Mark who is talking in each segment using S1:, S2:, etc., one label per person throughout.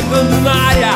S1: chegando na área.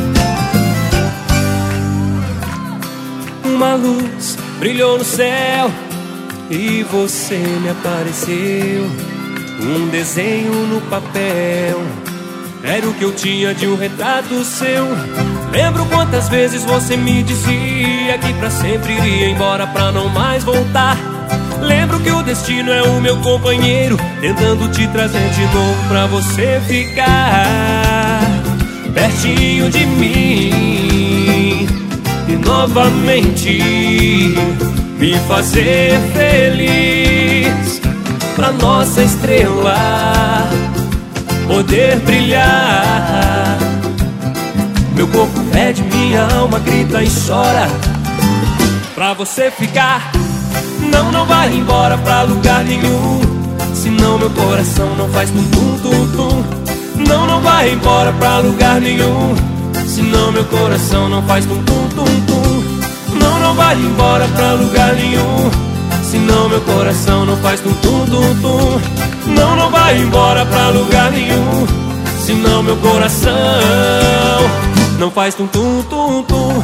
S1: Uma luz brilhou no céu e você me apareceu. Um desenho no papel, era o que eu tinha de um retrato seu. Lembro quantas vezes você me dizia que pra sempre iria embora pra não mais voltar. Lembro que o destino é o meu companheiro, tentando te trazer de novo pra você ficar pertinho de mim e novamente me fazer feliz, pra nossa estrela poder brilhar. Meu corpo pede, minha alma grita e chora pra você ficar. Não, não vai embora pra lugar nenhum, senão meu coração não faz tum-tum, tum-tum. Não, não vai embora pra lugar nenhum, senão meu coração não faz tum-tum, tum-tum. Não, não vai embora pra lugar nenhum, senão meu coração não faz tum-tum, tum-tum. Não, não vai embora pra lugar nenhum, senão meu coração não faz tum-tum, tum-tum.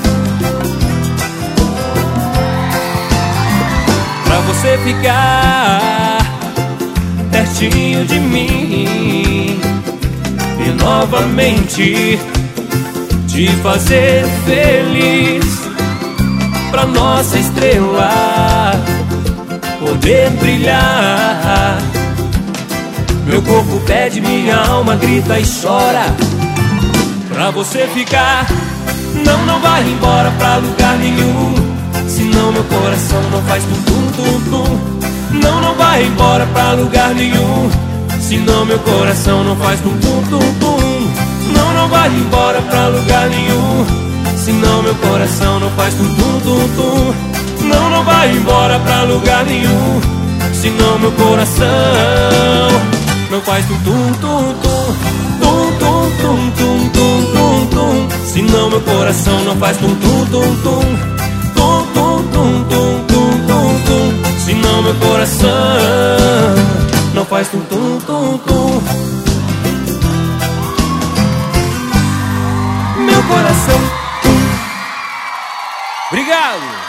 S1: Pra você ficar pertinho de mim e novamente te fazer feliz, pra nossa estrela poder brilhar. Meu corpo pede, minha alma grita e chora pra você ficar. Não, não vai embora pra lugar nenhum, senão meu coração não faz tum-tum, tum-tum. Não, não vai embora pra lugar nenhum, senão meu coração não faz tum-tum, tum-tum. Não, não vai embora pra lugar nenhum, senão meu coração não faz tum-tum, tum-tum. Não, não vai embora pra lugar nenhum, senão meu coração não faz tum-tum, tum-tum, tum-tum, tum-tum, tum-tum, tum. Senão meu coração não faz tum-tum, tum-tum, tum-tum, tum-tum, tum-tum, tum. Senão meu coração não faz tum-tum, tum-tum. Meu coração. Obrigado.